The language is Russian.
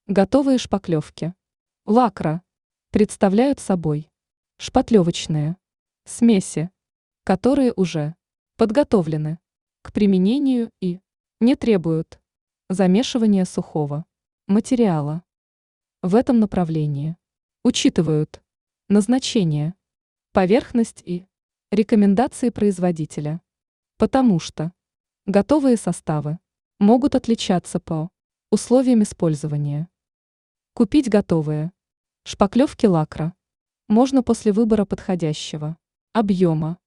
Готовые шпаклевки. Лакра представляют собой шпатлевочные смеси, которые уже подготовлены к применению и не требуют замешивания сухого материала. В этом направлении учитывают назначение, поверхность и рекомендации производителя, потому что готовые составы могут отличаться по условиям использования. Купить готовые шпаклевки лакра можно после выбора подходящего объема